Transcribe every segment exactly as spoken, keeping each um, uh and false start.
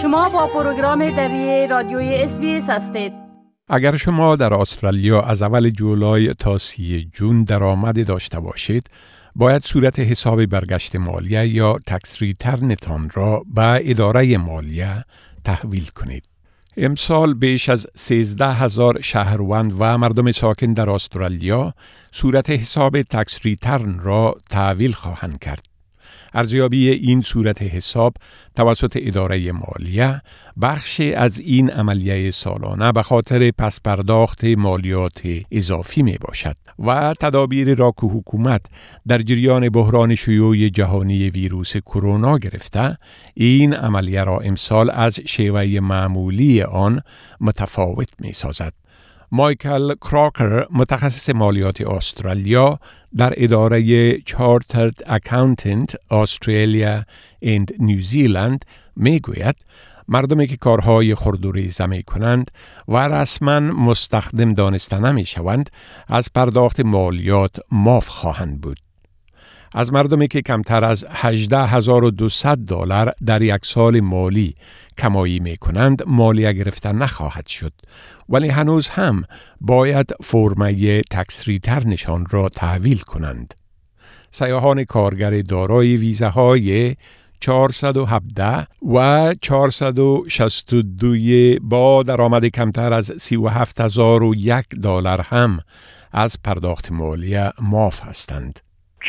شما با پروگرام دری رادیوی اس بی اس هستید. اگر شما در استرالیا از اول جولای تا سی جون درآمد داشته باشید، باید صورت حساب برگشت مالیه یا تکس ریترنتان را به اداره مالیه تحویل کنید. امسال بیش از سیزده هزار شهروند و مردم ساکن در استرالیا صورت حساب تکس ریترن را تحویل خواهند کرد. ارزیابی این صورت حساب توسط اداره مالیه بخشی از این عملیه سالانه به خاطر پس پرداخت مالیات اضافی می باشد و تدابیر را که حکومت در جریان بحران شیوع جهانی ویروس کرونا گرفته، این عملیه را امسال از شیوه معمولی آن متفاوت می سازد. مایکل کراکر، متخصص مالیات استرالیا در اداره چارترد اکاونتنت استرالیا اند نیوزیلند می گوید مردمی که کارهای خرد و ریزه می کنند و رسما مستخدم دانسته نمی شوند از پرداخت مالیات معاف خواهند بود. از مردمی که کمتر از هجده هزار و دویست دلار در یک سال مالی کمایی می کنند مالیه گرفته نخواهد شد، ولی هنوز هم باید فرمه تکس ریترنشان را تحویل کنند. سیاحان کارگر دارای ویزاهای چهارصد و هفده و چهارصد و شصت و دو با درآمد کمتر از سی و هفت هزار و یک دلار هم از پرداخت مالیه معاف هستند.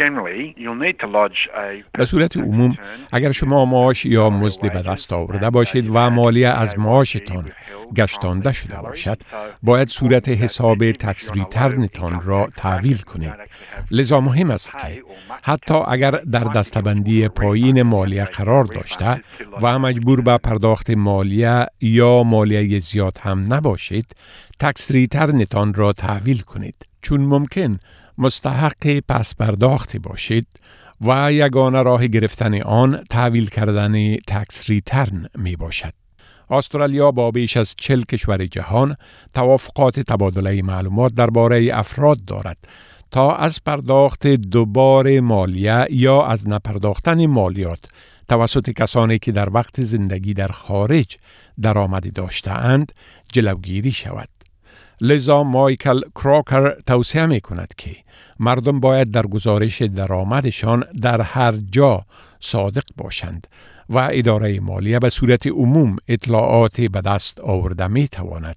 به صورت عموم اگر شما معاش یا مزد به دست آورده باشید و مالیه از معاشتان گشتانده شده باشد، باید صورت حساب تکس ریترنتان را تحویل کنید. لذا مهم است که حتی اگر در دستبندی پایین مالیه قرار داشته و مجبور به پرداخت مالیه یا مالیه زیاد هم نباشید، تکس ریترنتان را تحویل کنید، چون ممکن مستحق پس پرداخت باشید و یگانه راه گرفتن آن تحویل کردن تکس ریترن می باشد. استرالیا با بیش از چهل کشور جهان توافقات تبادله معلومات درباره افراد دارد تا از پرداخت دوباره مالیه یا از نپرداختن مالیات توسط کسانی که در وقت زندگی در خارج درآمدی داشته‌اند جلوگیری شود. لذا مایکل کراکر توصیه می کند که مردم باید در گزارش درآمدشان در هر جا صادق باشند و اداره مالیه به صورت عموم اطلاعات به دست آورده می تواند.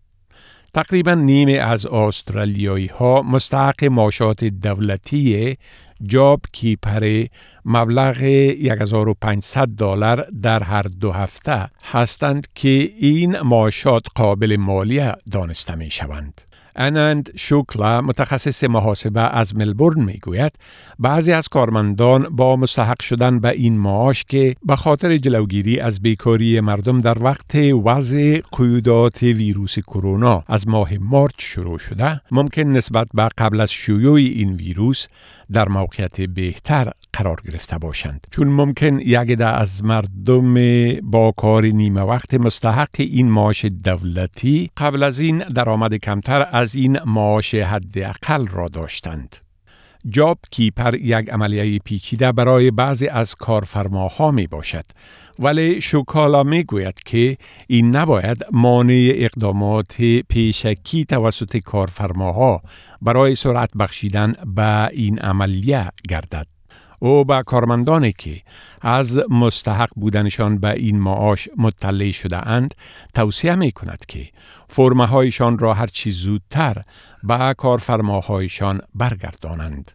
تقریبا نیمه از استرالیایی ها مستحق معاشات دولتی جاب کیپر مبلغ هزار و پانصد دلار در هر دو هفته هستند که این معاشات قابل مالیه دانسته می شوند. آنند شوکلا، متخصص محاسبه از ملبورن می گوید بعضی از کارمندان با مستحق شدن به این معاش که به خاطر جلوگیری از بیکاری مردم در وقت وضع قیودات ویروس کرونا از ماه مارچ شروع شده، ممکن نسبت به قبل از شیوع این ویروس در موقعیت بهتر قرار گرفته باشند، چون ممکن یک عده از مردم با کار نیمه وقت مستحق این معاش دولتی قبل از این درآمد کمتر از این معاش حداقل را داشتند. جاب کیپر یک عملیه پیچیده برای بعضی از کارفرماها می باشد، ولی شوکالا می گوید که این نباید مانع اقدامات پیشکی توسط کارفرماها برای سرعت بخشیدن به این عملیه گردد. او به کارمندانی که از مستحق بودنشان به این معاش مطلع شده اند توصیه می کند که فرمه هایشان را هر چی زودتر به کارفرماهایشان برگردانند.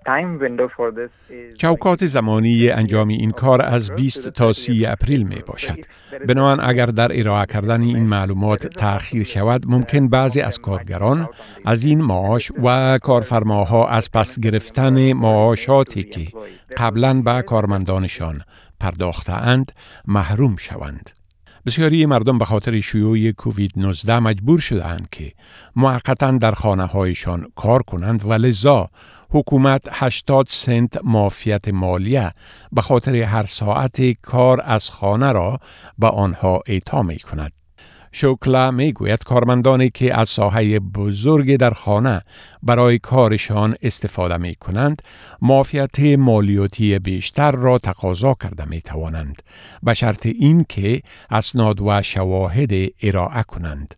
چوکات زمانی انجام این کار از بیست تا سی اپریل می باشد. بنابراین اگر در ارائه کردن این معلومات تأخیر شود، ممکن بعضی از کارگران از این معاش و کارفرماها از پس گرفتن معاشاتی که قبلاً به کارمندانشان پرداخته‌اند محروم شوند. بسیاری مردم به خاطر شیوع کووید نوزده مجبور شدند که موقتاً در خانه‌هایشان کار کنند و لذا حکومت هشتاد سنت معافیت مالیه به خاطر هر ساعت کار از خانه را به آنها اعطا می کند. شوکلا می گوید کارمندانی که از ساحه بزرگ در خانه برای کارشان استفاده می کنند، معافیت مالیاتی بیشتر را تقاضا کرده می توانند، به شرط این که اسناد و شواهد ارائه کنند.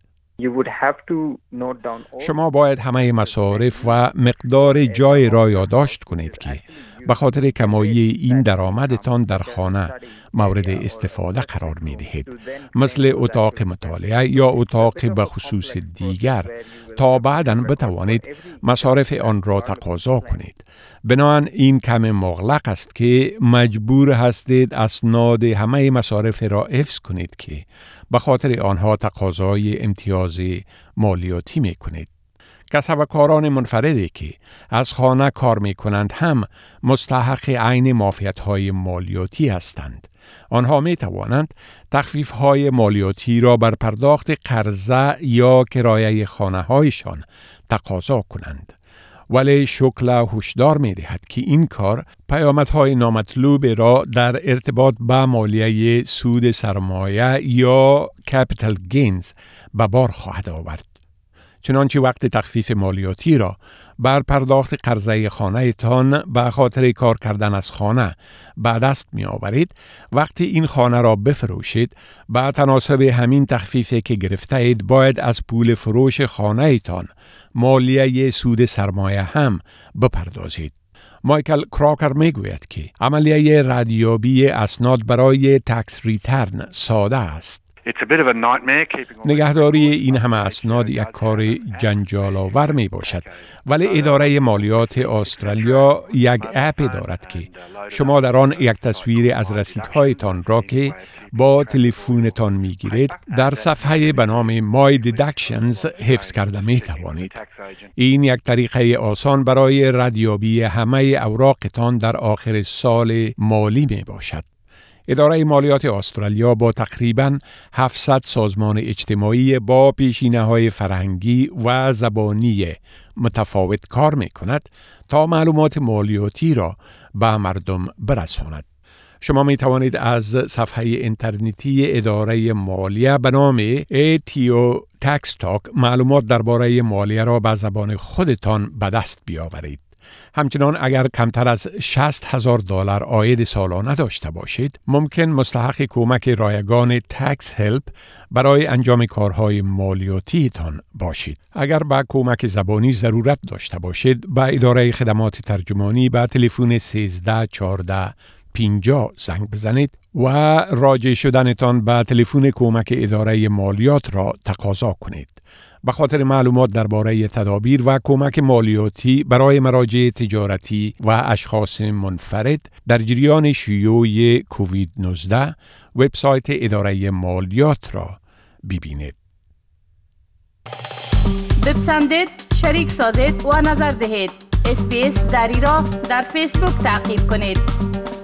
شما باید همه مصارف و مقدار جای را یادداشت کنید که به خاطر کمایی این درآمدتان در خانه مورد استفاده قرار می دهید، مثل اتاق مطالعه یا اتاق به خصوص دیگر، تا بعداً بتوانید مصارف آن را تقاضا کنید. بنابراین این کم مغلق است که مجبور هستید اسناد همه مصارف را حفظ کنید که به خاطر آنها تقاضای امتیاز مالیاتی می کنید. کسبکاران منفردی که از خانه کار می کنند هم مستحق عین معافیت‌های مالیاتی هستند. آنها می توانند تخفیف‌های مالیاتی را بر پرداخت قرضه یا کرایه خانه‌هایشان تقاضا کنند. ولی شوکلا هشدار می دهد که این کار پیامدهای نامطلوب را در ارتباط با مالیه سود سرمایه یا کپیتال گینز به بار خواهد آورد. چنانچه وقت تخفیف مالیاتی را بر پرداخت قرضه خانه تان به خاطر کار کردن از خانه به دست می آورید، وقتی این خانه را بفروشید، به تناسب همین تخفیفی که گرفته اید باید از پول فروش خانه تان مالیه سود سرمایه هم بپردازید. مایکل کراکر می گوید که عملیه ردیابی اسناد برای تکس ریترن ساده است. نگهداری این همه اسناد یک کار جنجال‌آور می باشد، ولی اداره مالیات استرالیا یک اپ دارد که شما در آن یک تصویر از رسیدهایتان را که با تلفنتان می گیرید در صفحه به نام My Deductions حفظ کرده می توانید. این یک طریقه آسان برای ردیابی همه اوراقتان در آخر سال مالی می باشد. اداره مالیات استرالیا با تقریباً هفتصد سازمان اجتماعی با پیشینه‌های فرهنگی و زبانی متفاوت کار می‌کند تا معلومات مالیاتی را به مردم برساند. شما می توانید از صفحه اینترنتی اداره مالیه به نام ای تی او Tax Talk معلومات درباره مالیه را به زبان خودتان به دست بیاورید. همچنان اگر کمتر از شصت هزار دلار عاید سالانه داشته باشید، ممکن مستحق کمک رایگان Tax Help برای انجام کارهای مالیاتی تان باشید. اگر به کمک زبانی ضرورت داشته باشید، به اداره خدمات ترجمانی به تلفن سیزده چهارده پنجاه زنگ بزنید و راجع شدنتان به تلفن کمک اداره مالیات را تقاضا کنید. به خاطر معلومات درباره تدابیر و کمک مالیاتی برای مراجع تجارتی و اشخاص منفرد در جریان شیوع کووید نوزده، وبسایت اداره مالیات را ببینید. بپسندید، شریک سازید و نظر دهید. اس بی اس دری را در فیسبوک تعقیب کنید.